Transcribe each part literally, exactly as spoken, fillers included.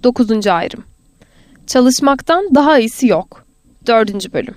dokuzuncu ayrım. Çalışmaktan daha iyisi yok. dördüncü bölüm.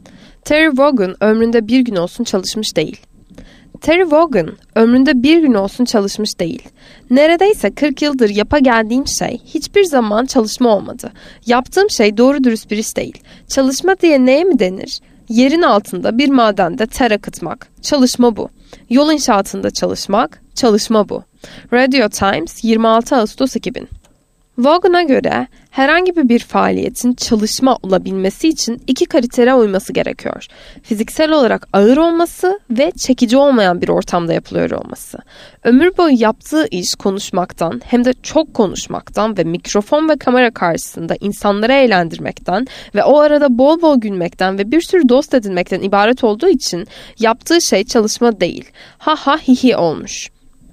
Terry Vaughan ömründe bir gün olsun çalışmış değil. Terry Vaughan ömründe bir gün olsun çalışmış değil. Neredeyse kırk yıldır yapa geldiğim şey hiçbir zaman çalışma olmadı. Yaptığım şey doğru dürüst bir iş değil. Çalışma diye neye mi denir? Yerin altında bir madende ter akıtmak. Çalışma bu. Yol inşaatında çalışmak. Çalışma bu. Radio Times yirmi altı Ağustos iki bin. Vaughan'a göre herhangi bir faaliyetin çalışma olabilmesi için iki kritere uyması gerekiyor. Fiziksel olarak ağır olması ve çekici olmayan bir ortamda yapılıyor olması. Ömür boyu yaptığı iş konuşmaktan, hem de çok konuşmaktan ve mikrofon ve kamera karşısında insanları eğlendirmekten ve o arada bol bol gülmekten ve bir sürü dost edinmekten ibaret olduğu için yaptığı şey çalışma değil. Ha ha hi hi olmuş.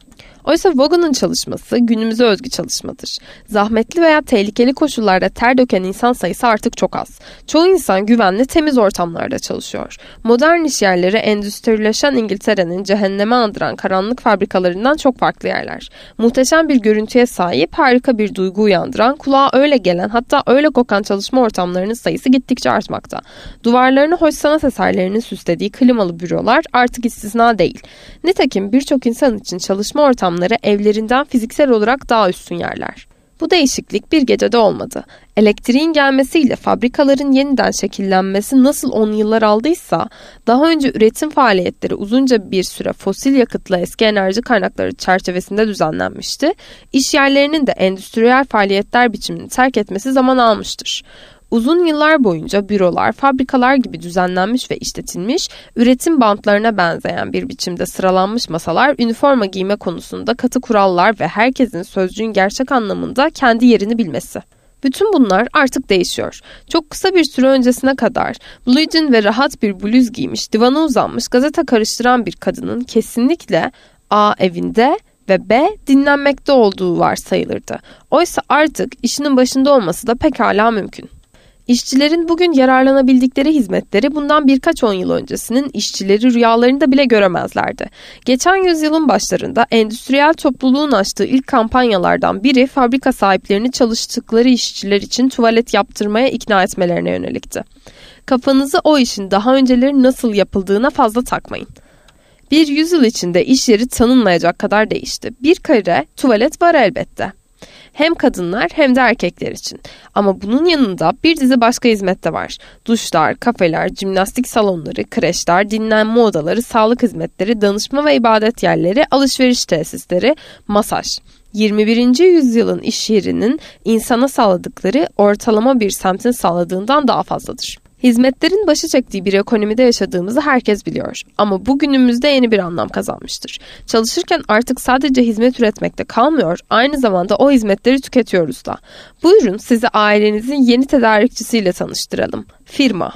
Oysa Vaughan'ın çalışması günümüze özgü çalışmadır. Zahmetli veya tehlikeli koşullarda ter döken insan sayısı artık çok az. Çoğu insan güvenli, temiz ortamlarda çalışıyor. Modern iş yerleri endüstrileşen İngiltere'nin cehenneme andıran karanlık fabrikalarından çok farklı yerler. Muhteşem bir görüntüye sahip, harika bir duygu uyandıran, kulağa öyle gelen, hatta öyle kokan çalışma ortamlarının sayısı gittikçe artmakta. Duvarlarını hoş sanat eserlerinin süslediği klimalı bürolar artık istisna değil. Nitekim birçok insan için çalışma ortamları evlerinden fiziksel olarak daha üstün yerler. Bu değişiklik bir gecede olmadı. Elektriğin gelmesiyle fabrikaların yeniden şekillenmesi nasıl on yıllar aldıysa, daha önce üretim faaliyetleri uzunca bir süre fosil yakıtla eski enerji kaynakları çerçevesinde düzenlenmişti, iş yerlerinin de endüstriyel faaliyetler biçimini terk etmesi zaman almıştır. Uzun yıllar boyunca bürolar, fabrikalar gibi düzenlenmiş ve işletilmiş, üretim bantlarına benzeyen bir biçimde sıralanmış masalar, üniforma giyme konusunda katı kurallar ve herkesin sözcüğün gerçek anlamında kendi yerini bilmesi. Bütün bunlar artık değişiyor. Çok kısa bir süre öncesine kadar blue jean ve rahat bir bluz giymiş, divana uzanmış, gazete karıştıran bir kadının kesinlikle A. evinde ve B. dinlenmekte olduğu varsayılırdı. Oysa artık işinin başında olması da pekala mümkün. İşçilerin bugün yararlanabildikleri hizmetleri bundan birkaç on yıl öncesinin işçileri rüyalarında bile göremezlerdi. Geçen yüzyılın başlarında endüstriyel topluluğun açtığı ilk kampanyalardan biri fabrika sahiplerini çalıştıkları işçiler için tuvalet yaptırmaya ikna etmelerine yönelikti. Kafanızı o işin daha önceleri nasıl yapıldığına fazla takmayın. Bir yüzyıl içinde iş yeri tanınmayacak kadar değişti. Bir kere tuvalet var elbette. Hem kadınlar hem de erkekler için. Ama bunun yanında bir dizi başka hizmet de var. Duşlar, kafeler, jimnastik salonları, kreşler, dinlenme odaları, sağlık hizmetleri, danışma ve ibadet yerleri, alışveriş tesisleri, masaj. yirmi birinci yüzyılın iş yerinin insana sağladıkları ortalama bir semtin sağladığından daha fazladır. Hizmetlerin başı çektiği bir ekonomide yaşadığımızı herkes biliyor. Ama bugünümüzde yeni bir anlam kazanmıştır. Çalışırken artık sadece hizmet üretmekte kalmıyor, aynı zamanda o hizmetleri tüketiyoruz da. Buyurun sizi ailenizin yeni tedarikçisiyle tanıştıralım. Firma.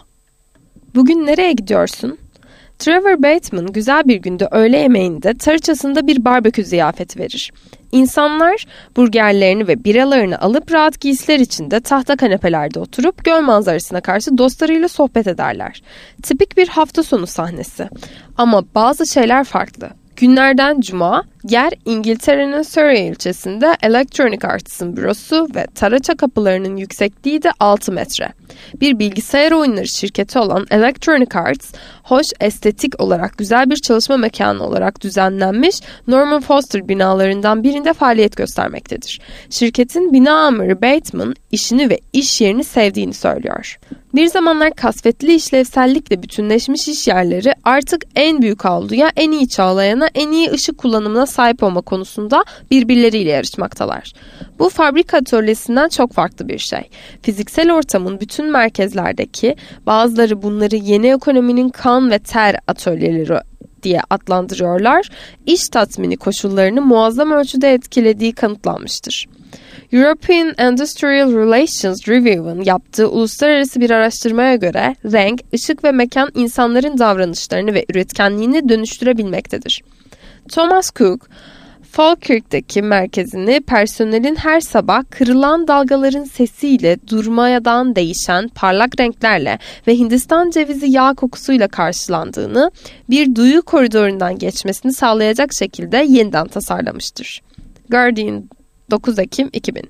Bugün nereye gidiyorsun? Trevor Bateman güzel bir günde öğle yemeğinde tarçasında bir barbekü ziyafeti verir. İnsanlar burgerlerini ve biralarını alıp rahat giysiler içinde tahta kanepelerde oturup göl manzarasına karşı dostlarıyla sohbet ederler. Tipik bir hafta sonu sahnesi. Ama bazı şeyler farklı. Günlerden cuma, yer İngiltere'nin Surrey ilçesinde Electronic Arts'ın bürosu ve taraça kapılarının yüksekliği de altı metre. Bir bilgisayar oyunları şirketi olan Electronic Arts, hoş, estetik olarak güzel bir çalışma mekanı olarak düzenlenmiş Norman Foster binalarından birinde faaliyet göstermektedir. Şirketin bina amirı Bateman, işini ve iş yerini sevdiğini söylüyor. Bir zamanlar kasvetli işlevsellikle bütünleşmiş iş yerleri artık en büyük avluya, en iyi çağlayana, en iyi ışık kullanımına sahip olma konusunda birbirleriyle yarışmaktalar. Bu fabrika atölyesinden çok farklı bir şey. Fiziksel ortamın bütün merkezlerdeki, bazıları bunları yeni ekonominin kan ve ter atölyeleri diye adlandırıyorlar, iş tatmini koşullarını muazzam ölçüde etkilediği kanıtlanmıştır. European Industrial Relations Review'un yaptığı uluslararası bir araştırmaya göre renk, ışık ve mekan insanların davranışlarını ve üretkenliğini dönüştürebilmektedir. Thomas Cook, Falkirk'teki merkezini personelin her sabah kırılan dalgaların sesiyle durmadan değişen parlak renklerle ve Hindistan cevizi yağ kokusuyla karşılandığını, bir duyu koridorundan geçmesini sağlayacak şekilde yeniden tasarlamıştır. Guardian, dokuz Ekim iki bin.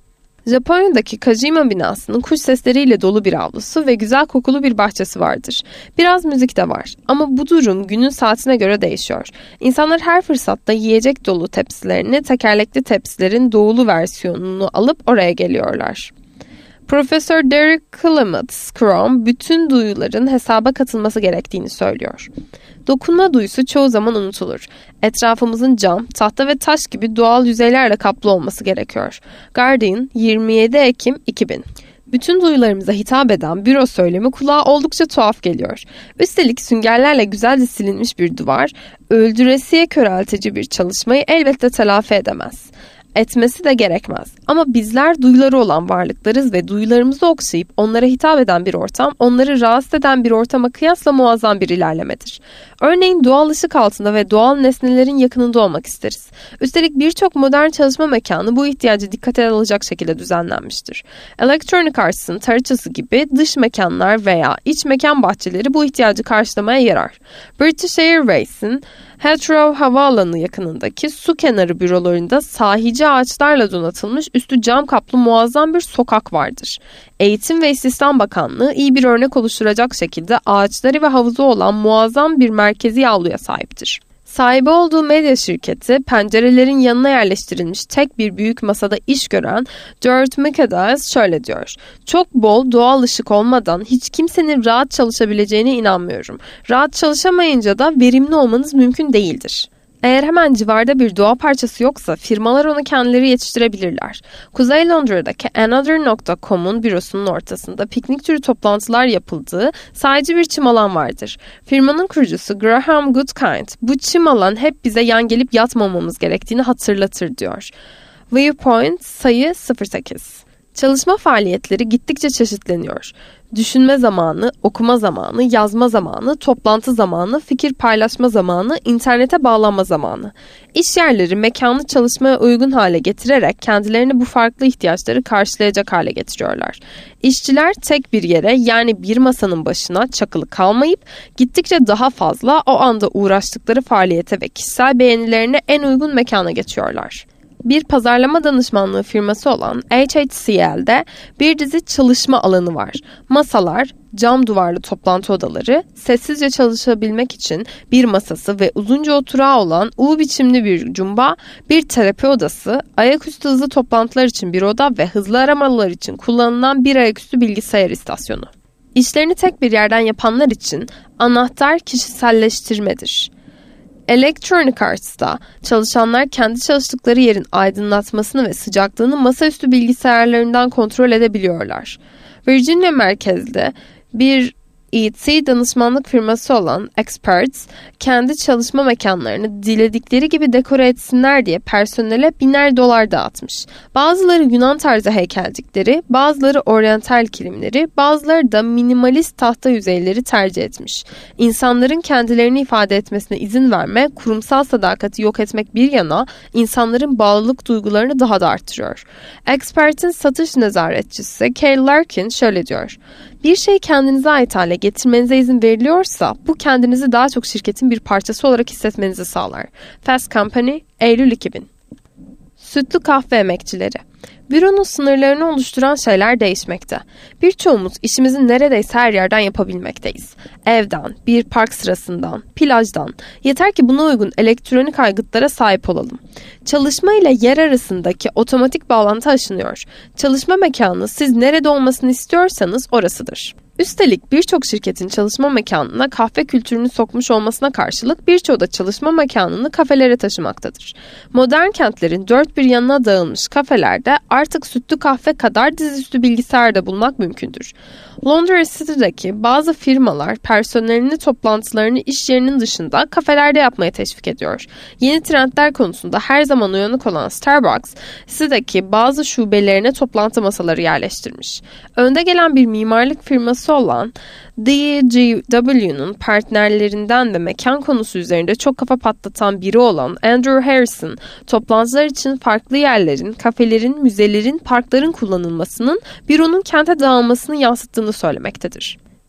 Japonya'daki Kajima binasının kuş sesleriyle dolu bir avlusu ve güzel kokulu bir bahçesi vardır. Biraz müzik de var ama bu durum günün saatine göre değişiyor. İnsanlar her fırsatta yiyecek dolu tepsilerini, tekerlekli tepsilerin doğulu versiyonunu alıp oraya geliyorlar. Profesör Derek Clements-Crom bütün duyuların hesaba katılması gerektiğini söylüyor. Dokunma duyusu çoğu zaman unutulur. Etrafımızın cam, tahta ve taş gibi doğal yüzeylerle kaplı olması gerekiyor. Guardian, yirmi yedi Ekim iki bin. Bütün duyularımıza hitap eden büro söylemi kulağa oldukça tuhaf geliyor. Üstelik süngerlerle güzelce silinmiş bir duvar, öldüresiye köreltici bir çalışmayı elbette telafi edemez. Etmesi de gerekmez. Ama bizler duyuları olan varlıklarız ve duyularımızı okşayıp onlara hitap eden bir ortam, onları rahatsız eden bir ortama kıyasla muazzam bir ilerlemedir. Örneğin doğal ışık altında ve doğal nesnelerin yakınında olmak isteriz. Üstelik birçok modern çalışma mekanı bu ihtiyacı dikkate alacak şekilde düzenlenmiştir. Electronic Arts'ın tarıçası gibi dış mekanlar veya iç mekan bahçeleri bu ihtiyacı karşılamaya yarar. British Airways'in Heathrow Havaalanı yakınındaki su kenarı bürolarında sahici ağaçlarla donatılmış üstü cam kaplı muazzam bir sokak vardır. Eğitim ve İstihdam Bakanlığı iyi bir örnek oluşturacak şekilde ağaçları ve havuzu olan muazzam bir merkezi avluya sahiptir. Sahibi olduğu medya şirketi, pencerelerin yanına yerleştirilmiş tek bir büyük masada iş gören George McAdams şöyle diyor. Çok bol doğal ışık olmadan hiç kimsenin rahat çalışabileceğine inanmıyorum. Rahat çalışamayınca da verimli olmanız mümkün değildir. Eğer hemen civarda bir doğa parçası yoksa firmalar onu kendileri yetiştirebilirler. Kuzey Londra'daki another nokta com'un bürosunun ortasında piknik türü toplantılar yapıldığı sadece bir çim alan vardır. Firmanın kurucusu Graham Goodkind, bu çim alan hep bize yan gelip yatmamamız gerektiğini hatırlatır diyor. Viewpoint sayı sıfır sekiz. Çalışma faaliyetleri gittikçe çeşitleniyor. Düşünme zamanı, okuma zamanı, yazma zamanı, toplantı zamanı, fikir paylaşma zamanı, internete bağlanma zamanı. İş yerleri mekanı çalışmaya uygun hale getirerek kendilerini bu farklı ihtiyaçları karşılayacak hale getiriyorlar. İşçiler tek bir yere, yani bir masanın başına çakılı kalmayıp gittikçe daha fazla o anda uğraştıkları faaliyete ve kişisel beğenilerine en uygun mekana geçiyorlar. Bir pazarlama danışmanlığı firması olan H H C L'de bir dizi çalışma alanı var. Masalar, cam duvarlı toplantı odaları, sessizce çalışabilmek için bir masası ve uzunca oturağı olan U biçimli bir cumba, bir terapi odası, ayaküstü hızlı toplantılar için bir oda ve hızlı aramalar için kullanılan bir ayaküstü bilgisayar istasyonu. İşlerini tek bir yerden yapanlar için anahtar kişiselleştirmedir. Electronic Arts'ta çalışanlar kendi çalıştıkları yerin aydınlatmasını ve sıcaklığını masaüstü bilgisayarlarından kontrol edebiliyorlar. Virginia merkezli bir E T danışmanlık firması olan Experts, kendi çalışma mekanlarını diledikleri gibi dekore etsinler diye personele biner dolar dağıtmış. Bazıları Yunan tarzı heykelcikleri, bazıları oryantal kilimleri, bazıları da minimalist tahta yüzeyleri tercih etmiş. İnsanların kendilerini ifade etmesine izin verme, kurumsal sadakati yok etmek bir yana, insanların bağlılık duygularını daha da artırıyor. Expert'in satış nezaretçisi Kay Larkin şöyle diyor. Bir şey kendinize ait hale getirmenize izin veriliyorsa bu kendinizi daha çok şirketin bir parçası olarak hissetmenizi sağlar. Fast Company, Eylül iki bin. Sütlü kahve emekçileri. Büronun sınırlarını oluşturan şeyler değişmekte. Birçoğumuz işimizi neredeyse her yerden yapabilmekteyiz. Evden, bir park sırasından, plajdan. Yeter ki buna uygun elektronik aygıtlara sahip olalım. Çalışma ile yer arasındaki otomatik bağlantı aşınıyor. Çalışma mekanı siz nerede olmasını istiyorsanız orasıdır. Üstelik birçok şirketin çalışma mekanına kahve kültürünü sokmuş olmasına karşılık birçoğu da çalışma mekanını kafelere taşımaktadır. Modern kentlerin dört bir yanına dağılmış kafelerde artık sütlü kahve kadar dizüstü bilgisayar da bulmak mümkündür. Londra City'deki bazı firmalar personelini toplantılarını iş yerinin dışında kafelerde yapmaya teşvik ediyor. Yeni trendler konusunda her zaman uyanık olan Starbucks, City'deki bazı şubelerine toplantı masaları yerleştirmiş. Önde gelen bir mimarlık firması olan D G W'nun partnerlerinden ve mekan konusu üzerinde çok kafa patlatan biri olan Andrew Harrison, toplantılar için farklı yerlerin, kafelerin, müzelerin, parkların kullanılmasının büronun kente dağılmasını yansıttığını söylemektedir.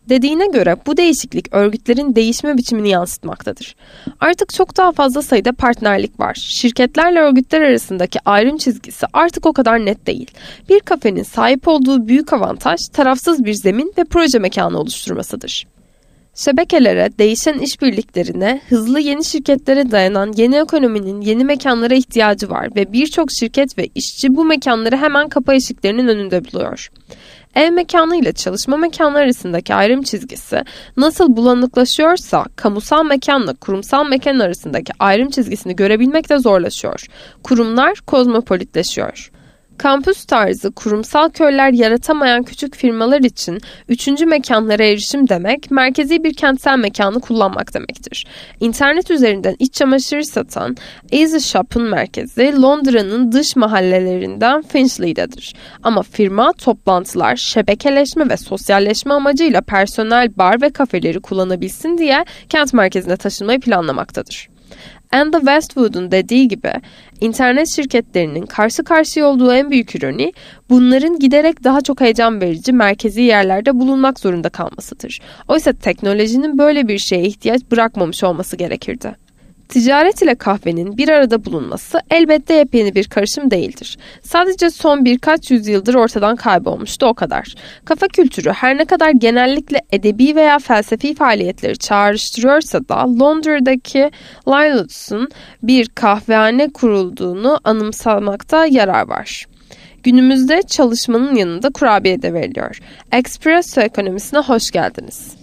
Dediğine göre bu değişiklik örgütlerin değişme biçimini yansıtmaktadır. Artık çok daha fazla sayıda partnerlik var. Şirketlerle örgütler arasındaki ayrım çizgisi artık o kadar net değil. Bir kafenin sahip olduğu büyük avantaj tarafsız bir zemin ve proje mekanı oluşturmasıdır. Şebekelere, değişen işbirliklerine, hızlı yeni şirketlere dayanan yeni ekonominin yeni mekanlara ihtiyacı var ve birçok şirket ve işçi bu mekanları hemen kapı eşiklerinin önünde buluyor. Ev mekanı ile çalışma mekanı arasındaki ayrım çizgisi nasıl bulanıklaşıyorsa kamusal mekanla kurumsal mekan arasındaki ayrım çizgisini görebilmek de zorlaşıyor. Kurumlar kozmopolitleşiyor. Kampüs tarzı kurumsal köyler yaratamayan küçük firmalar için üçüncü mekanlara erişim demek, merkezi bir kentsel mekanı kullanmak demektir. İnternet üzerinden iç çamaşırı satan Easy Shop'un merkezi Londra'nın dış mahallelerinden Finchley'dedir. Ama firma toplantılar, şebekeleşme ve sosyalleşme amacıyla personel bar ve kafeleri kullanabilsin diye kent merkezine taşınmayı planlamaktadır. Enda Westwood'un dediği gibi, internet şirketlerinin karşı karşıya olduğu en büyük ironi, bunların giderek daha çok heyecan verici merkezi yerlerde bulunmak zorunda kalmasıdır. Oysa teknolojinin böyle bir şeye ihtiyaç bırakmamış olması gerekirdi. Ticaret ile kahvenin bir arada bulunması elbette yepyeni bir karışım değildir. Sadece son birkaç yüzyıldır ortadan kaybolmuştu o kadar. Kafe kültürü her ne kadar genellikle edebi veya felsefi faaliyetleri çağrıştırıyorsa da Londra'daki Lilacs'ın bir kahvehane kurulduğunu anımsamakta yarar var. Günümüzde çalışmanın yanında kurabiye de veriliyor. Espresso ekonomisine hoş geldiniz.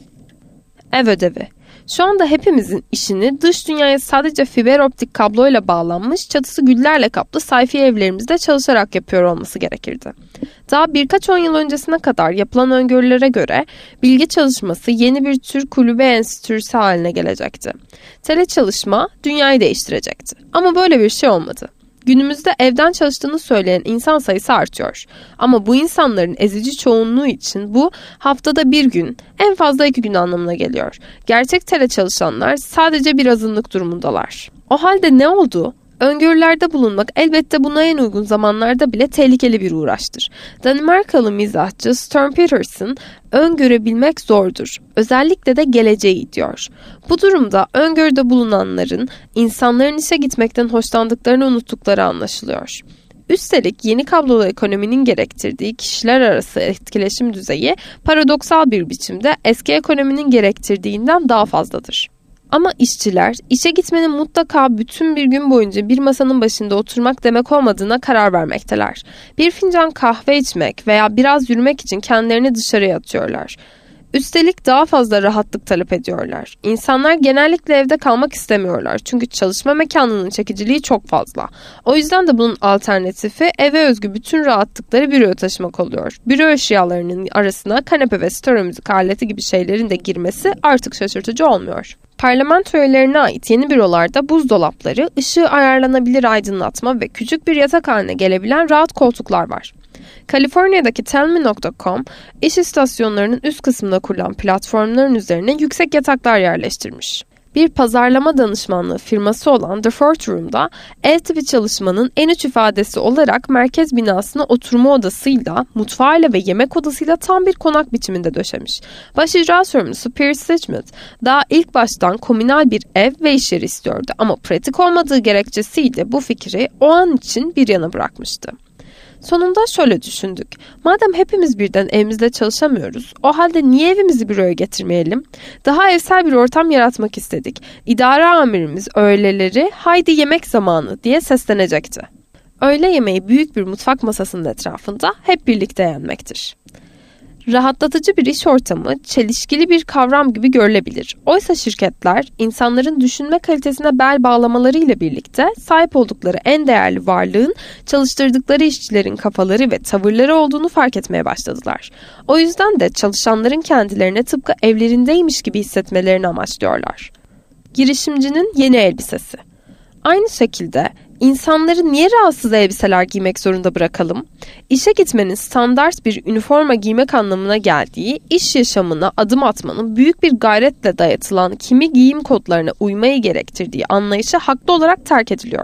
Ev ödevi. Şu anda hepimizin işini dış dünyaya sadece fiber optik kabloyla bağlanmış, çatısı güllerle kaplı sayfi evlerimizde çalışarak yapıyor olması gerekirdi. Daha birkaç on yıl öncesine kadar yapılan öngörülere göre bilgi çalışması yeni bir tür kulübe enstitüsü haline gelecekti. Teleçalışma dünyayı değiştirecekti. Ama böyle bir şey olmadı. Günümüzde evden çalıştığını söyleyen insan sayısı artıyor. Ama bu insanların ezici çoğunluğu için bu haftada bir gün, en fazla iki gün anlamına geliyor. Gerçek teleçalışanlar sadece bir azınlık durumundalar. O halde ne oldu? Öngörülerde bulunmak elbette buna en uygun zamanlarda bile tehlikeli bir uğraştır. Danimarkalı mizahçı Storm Peterson, öngörebilmek zordur. Özellikle de geleceği diyor. Bu durumda öngörüde bulunanların insanların işe gitmekten hoşlandıklarını unuttukları anlaşılıyor. Üstelik yeni kablolu ekonominin gerektirdiği kişiler arası etkileşim düzeyi paradoksal bir biçimde eski ekonominin gerektirdiğinden daha fazladır. Ama işçiler, işe gitmenin mutlaka bütün bir gün boyunca bir masanın başında oturmak demek olmadığına karar vermekteler. Bir fincan kahve içmek veya biraz yürümek için kendilerini dışarıya atıyorlar. Üstelik daha fazla rahatlık talep ediyorlar. İnsanlar genellikle evde kalmak istemiyorlar çünkü çalışma mekanının çekiciliği çok fazla. O yüzden de bunun alternatifi eve özgü bütün rahatlıkları büroya taşımak oluyor. Büro eşyalarının arasına kanepe ve stereo müzik aleti gibi şeylerin de girmesi artık şaşırtıcı olmuyor. Parlamento üyelerine ait yeni bürolarda buzdolapları, ışığı ayarlanabilir aydınlatma ve küçük bir yatak haline gelebilen rahat koltuklar var. Kaliforniya'daki Tellme nokta com, iş istasyonlarının üst kısmına kurulan platformların üzerine yüksek yataklar yerleştirmiş. Bir pazarlama danışmanlığı firması olan The Fourth Room'da ev tipi çalışmanın en uç ifadesi olarak merkez binasını oturma odasıyla, mutfağıyla ve yemek odasıyla tam bir konak biçiminde döşemiş. Baş icra sorumlusu Pierce Schmidt daha ilk baştan komünal bir ev ve iş yeri istiyordu ama pratik olmadığı gerekçesiyle bu fikri o an için bir yana bırakmıştı. Sonunda şöyle düşündük. Madem hepimiz birden evimizde çalışamıyoruz, o halde niye evimizi büroya getirmeyelim? Daha evsel bir ortam yaratmak istedik. İdare amirimiz öğleleri haydi yemek zamanı diye seslenecekti. Öğle yemeği büyük bir mutfak masasının etrafında hep birlikte yenmektir. Rahatlatıcı bir iş ortamı çelişkili bir kavram gibi görülebilir. Oysa şirketler insanların düşünme kalitesine bel bağlamalarıyla birlikte sahip oldukları en değerli varlığın çalıştırdıkları işçilerin kafaları ve tavırları olduğunu fark etmeye başladılar. O yüzden de çalışanların kendilerine tıpkı evlerindeymiş gibi hissetmelerini amaçlıyorlar. Girişimcinin yeni elbisesi. Aynı şekilde İnsanları niye rahatsız elbiseler giymek zorunda bırakalım? İşe gitmenin standart bir üniforma giymek anlamına geldiği, iş yaşamına adım atmanın büyük bir gayretle dayatılan kimi giyim kodlarına uymayı gerektirdiği anlayışı haklı olarak terk ediliyor.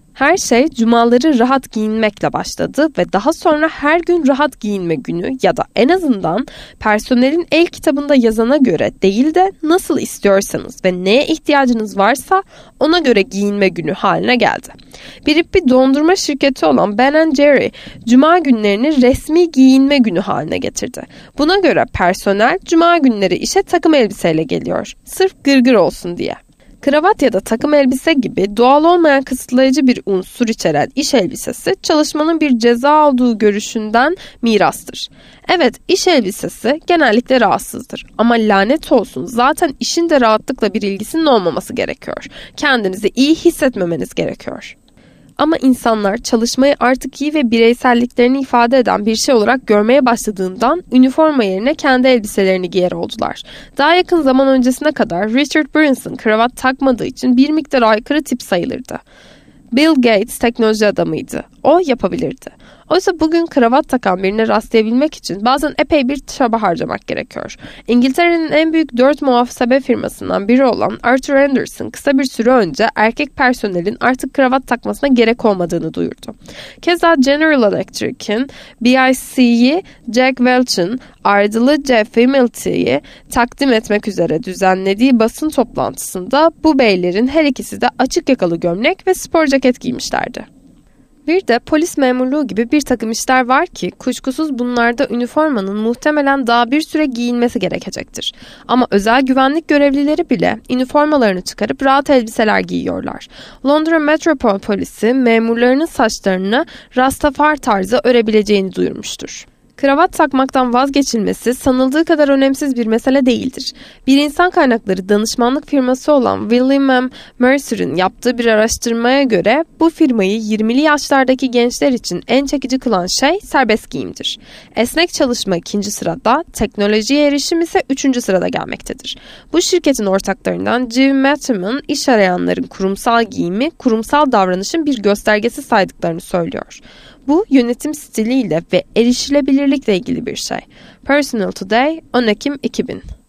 Her şey cumaları rahat giyinmekle başladı ve daha sonra her gün rahat giyinme günü ya da en azından personelin el kitabında yazana göre değil de nasıl istiyorsanız ve neye ihtiyacınız varsa ona göre giyinme günü haline geldi. Bir bir dondurma şirketi olan Ben and Jerry, cuma günlerini resmi giyinme günü haline getirdi. Buna göre personel cuma günleri işe takım elbiseyle geliyor, sırf gırgır olsun diye. Kravat ya da takım elbise gibi doğal olmayan kısıtlayıcı bir unsur içeren iş elbisesi çalışmanın bir ceza olduğu görüşünden mirastır. Evet, iş elbisesi genellikle rahatsızdır ama lanet olsun zaten işin de rahatlıkla bir ilgisinin olmaması gerekiyor. Kendinizi iyi hissetmemeniz gerekiyor. Ama insanlar çalışmayı artık iyi ve bireyselliklerini ifade eden bir şey olarak görmeye başladığından üniforma yerine kendi elbiselerini giyer oldular. Daha yakın zaman öncesine kadar Richard Branson kravat takmadığı için bir miktar aykırı tip sayılırdı. Bill Gates teknoloji adamıydı. O yapabilirdi. Oysa bugün kravat takan birine rastlayabilmek için bazen epey bir çaba harcamak gerekiyor. İngiltere'nin en büyük dört muhasebe firmasından biri olan Arthur Anderson kısa bir süre önce erkek personelin artık kravat takmasına gerek olmadığını duyurdu. Keza General Electric'in B I C'yi Jack Welch'ın ardılı Jeff Hamilton'ı takdim etmek üzere düzenlediği basın toplantısında bu beylerin her ikisi de açık yakalı gömlek ve spor ceket giymişlerdi. Bir de polis memurluğu gibi bir takım işler var ki kuşkusuz bunlarda üniformanın muhtemelen daha bir süre giyinmesi gerekecektir. Ama özel güvenlik görevlileri bile üniformalarını çıkarıp rahat elbiseler giyiyorlar. Londra Metropol Polisi memurlarının saçlarını Rastafari tarzı örebileceğini duyurmuştur. Kravat takmaktan vazgeçilmesi sanıldığı kadar önemsiz bir mesele değildir. Bir insan kaynakları danışmanlık firması olan William M. Mercer'ın yaptığı bir araştırmaya göre bu firmayı yirmili yaşlardaki gençler için en çekici kılan şey serbest giyimdir. Esnek çalışma ikinci sırada, teknolojiye erişim ise üçüncü sırada gelmektedir. Bu şirketin ortaklarından Jim Matham'ın iş arayanların kurumsal giyimi, kurumsal davranışın bir göstergesi saydıklarını söylüyor. Bu yönetim stiliyle ve erişilebilirlikle ilgili bir şey. Personal Today, on Ekim iki bin.